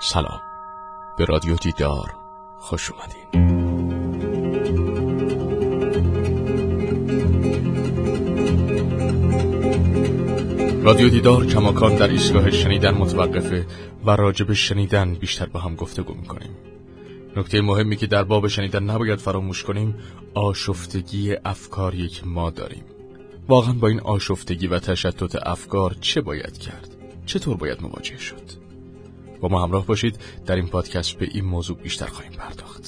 سلام، به رادیو دیدار خوش اومدین. رادیو دیدار کماکان در ایستگاه شنیدن متوقفه و راجع به شنیدن بیشتر با هم گفتگو میکنیم. نکته مهمی که در باب شنیدن نباید فراموش کنیم آشفتگی افکاریه که ما داریم. واقعا با این آشفتگی و تشتت افکار چه باید کرد؟ چطور باید مواجه شد؟ با ما همراه باشید، در این پادکست به این موضوع بیشتر خواهیم پرداخت.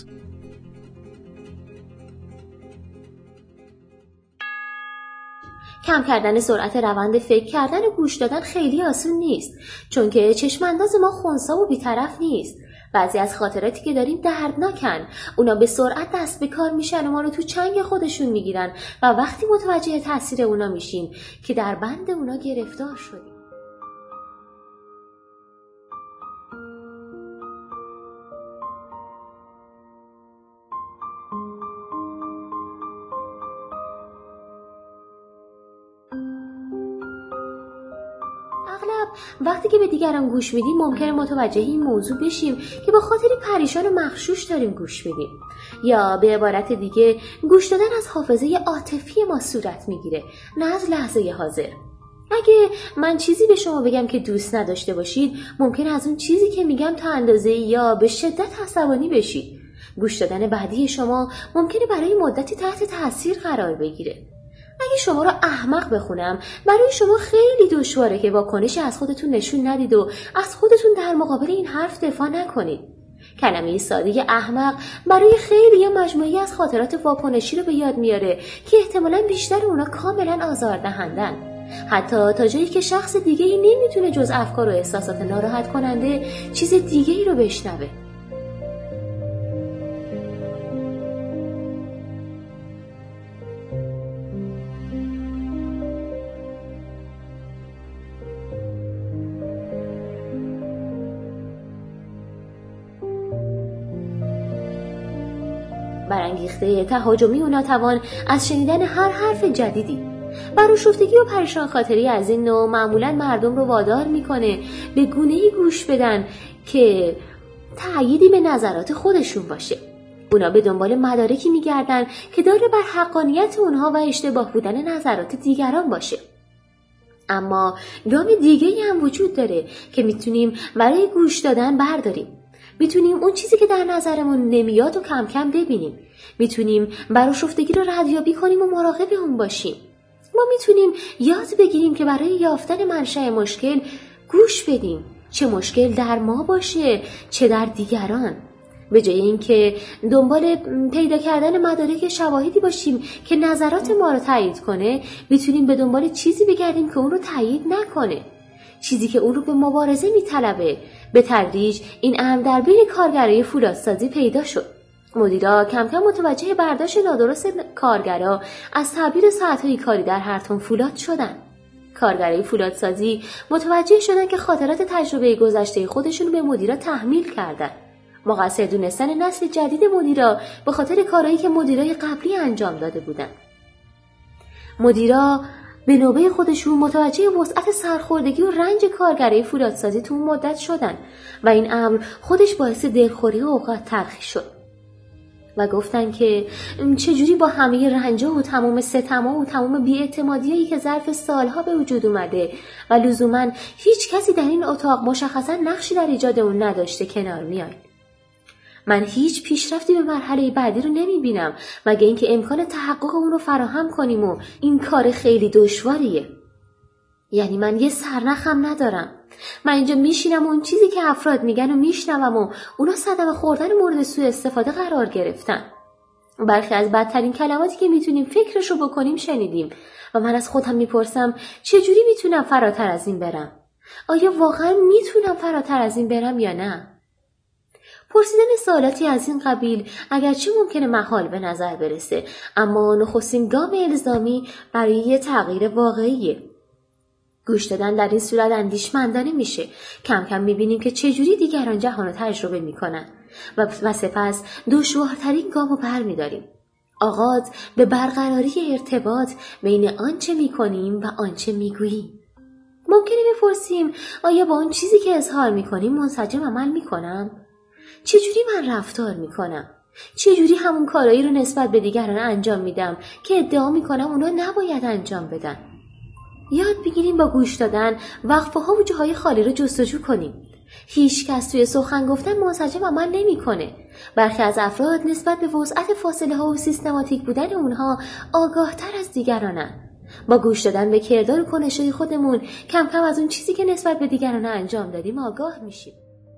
کم کردن سرعت روند فکر کردن و گوش دادن خیلی آسون نیست، چون که چشم انداز ما خنثی و بی‌طرف نیست. بعضی از خاطراتی که داریم دردناکن، اونا به سرعت دست به کار میشن و ما رو تو چنگ خودشون میگیرن و وقتی متوجه تاثیر اونا میشیم که در بند اونا گرفتار شدیم. اغلب وقتی که به دیگران گوش میدیم ممکنه متوجه این موضوع بشیم که با خاطری پریشان و مغشوش داریم گوش میدیم، یا به عبارت دیگه گوش دادن از حافظه عاطفی ما صورت میگیره، نه از لحظه حاضر. اگه من چیزی به شما بگم که دوست نداشته باشید، ممکنه از اون چیزی که میگم تا اندازه یا به شدت عصبانی بشید. گوش دادن بعدی شما ممکنه برای مدتی تحت تاثیر قرار بگیره. اگه شما رو احمق بخونم، برای شما خیلی دشواره که واکنشی از خودتون نشون ندید و از خودتون در مقابل این حرف دفاع نکنید. کلمه ساده احمق برای خیلی یا مجموعی از خاطرات واکنشی رو به یاد میاره که احتمالاً بیشتر اونا کاملاً آزاردهندن، حتی تا جایی که شخص دیگه‌ای نمیتونه جز افکار و احساسات ناراحت کننده چیز دیگه‌ای رو بشنوه. برانگیخته تهاجمی و ناتوان از شنیدن هر حرف جدیدی. برآشفتگی و پریشان خاطری از این نوع معمولاً مردم رو وادار میکنه به گونه‌ای گوش بدن که تأییدی به نظرات خودشون باشه. اونا به دنبال مدارکی میگردن که داره بر حقانیت اونها و اشتباه بودن نظرات دیگران باشه. اما گام دیگه‌ای هم وجود داره که میتونیم برای گوش دادن برداریم. میتونیم اون چیزی که در نظرمون نمیاد و کم کم ببینیم. میتونیم برآشفتگی رو ردیابی کنیم و مراقب اون باشیم. ما میتونیم یاد بگیریم که برای یافتن منشأ مشکل گوش بدیم، چه مشکل در ما باشه چه در دیگران. به جای اینکه دنبال پیدا کردن مدارک شواهدی باشیم که نظرات ما رو تایید کنه، میتونیم به دنبال چیزی بگردیم که اون رو تایید نکنه، چیزی که اون رو به مبارزه میطلبه. به تدریج این امر در بین کارگرای فولادسازی پیدا شد. مدیرا کم کم متوجه برداشت نادرست کارگرا از تعبیر ساعت‌های کاری در هر تن فولاد شدن. کارگرای فولادسازی متوجه شدن که خاطرات تجربه گذشته خودشون به مدیرا تحمیل کردن. مقصر دونستن نسل جدید مدیرا به خاطر کارهایی که مدیرای قبلی انجام داده بودن. مدیرا به نوبه خودشون متوجه وسعت سرخوردگی و رنج کارگرای فولادسازی تو اون مدت شدن و این امر خودش باعث دلخوری و اوقات تلخی شد و گفتن که چجوری با همه رنجا و تمام ستما و تمام بی‌اعتمادیایی که ظرف سالها به وجود اومده و لزوماً هیچ کسی در این اتاق مشخصاً نقشی در ایجاد اون نداشته کنار میاید. من هیچ پیشرفتی به مرحله بعدی رو نمیبینم مگه اینکه امکان تحقق اون رو فراهم کنیم و این کار خیلی دشواریه. یعنی من یه سرنخم ندارم. من اینجا میشینم و اون چیزی که افراد میگن و میشنوم و اونا صدمه خوردن مورد سوء استفاده قرار گرفتن. برخی از بدترین کلماتی که میتونیم فکرشو بکنیم شنیدیم و من از خودم میپرسم چجوری میتونم فراتر از این برم؟ آیا واقعا میتونم فراتر از این برم یا نه؟ پرسیدن سوالاتی از این قبیل اگرچه ممکنه محال به نظر برسه، اما نخستین گام الزامی برای یه تغییر واقعیه. گوش دادن در این صورت اندیشمندانه میشه. کم کم میبینیم که چجوری دیگران جهان رو تجربه میکنن و سپس دشوارترین گام رو برمیداریم. آغاز به برقراری ارتباط بین آنچه میکنیم و آنچه میگوییم. ممکنه بپرسیم آیا با اون چیزی که اظهار میکنیم منسجم عمل میکنم؟ چجوری من رفتار میکنم؟ چجوری همون کارایی رو نسبت به دیگران انجام میدم که ادعا میکنم اونا نباید انجام بدن؟ یاد بگیریم با گوش دادن وقفه ها و جاهای خالی رو جستجو کنیم. هیچ کس توی سخن گفتن منسجم عمل نمیکنه. برخی از افراد نسبت به وسعت فاصله ها و سیستماتیک بودن اونها آگاه تر از دیگرانن. با گوش دادن به کردار و کنش‌های خودمون کم کم از اون چیزی که نسبت به دیگران انجام دادیم آگاه میشیم.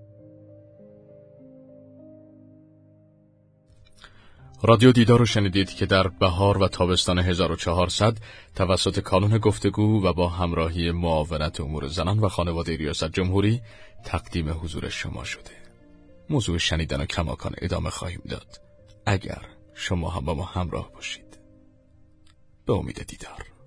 رادیو دیدار رو شنیدید که در بهار و تابستان 1400 توسط کانون گفتگو و با همراهی معاونت امور زنان و خانواده ریاست جمهوری تقدیم حضور شما شده. موضوع شنیدن و کماکان ادامه خواهیم داد اگر شما هم با ما همراه باشید. به امید دیدار.